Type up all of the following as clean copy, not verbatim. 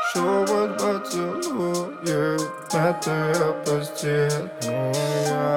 Шепот поцелуев, это я постель моя.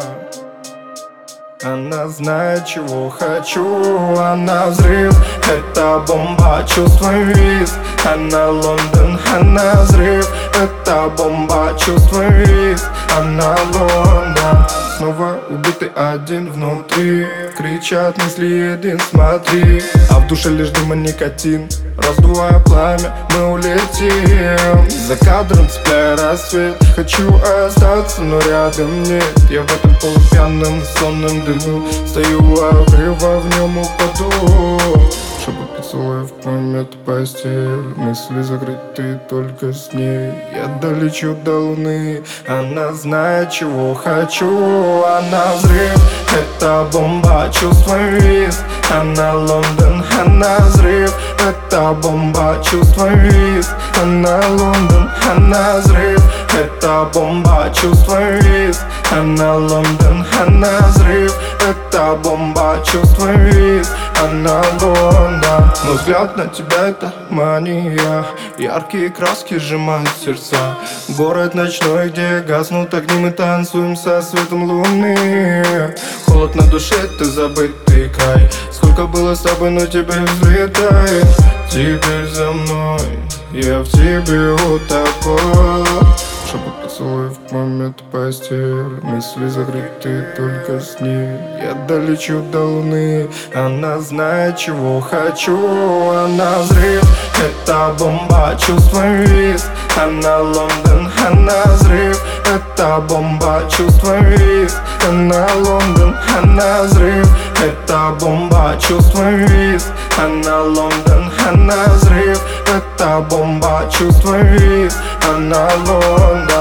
Она знает, чего хочу, она взрыв, это бомба, чувствуем виз. Она Лондон, она взрыв, это бомба, чувствуем виз. Она Лондон. Снова убитый один внутри, кричат мысли един, смотри. А в душе лишь дым и никотин, раздувая пламя, мы улетим. За кадром цепляя рассвет, хочу остаться, но рядом нет. Я в этом полупьяном сонном дыму стою у обрыва, в нем упаду. Шепот поцелуев помет постель, мысли закрыты только с ней. Я долечу до луны, она знает, чего хочу. Она взрыв, это бомба, чувствуем виз. Она Лондон, она взрыв, это бомба, чувствуем виз. Она Лондон, она взрыв, это бомба, чувствуем виз. Она Лондон, она взрыв, это бомба, чувствуем виз. Она Лондон. Мой взгляд на тебя это мания, яркие краски сжимают сердца. Город ночной, где гаснут огни, мы танцуем со светом луны. Холод на душе, ты забытый край. Сколько было с тобой, но теперь взлетает. Теперь за мной, я в тебе утопал. Шепот поцелуев помет постель, мысли закрыты только с ней. Я долечу до луны, она знает, чего хочу. Она взрыв, это бомба, чувствуем виз. Она Лондон, она взрыв, это бомба, чувствуем виз. Она Лондон, она взрыв, это бомба, чувствуем виз. Она Лондон, она взрыв, это бомба, чувствуем виз. Она Лондон.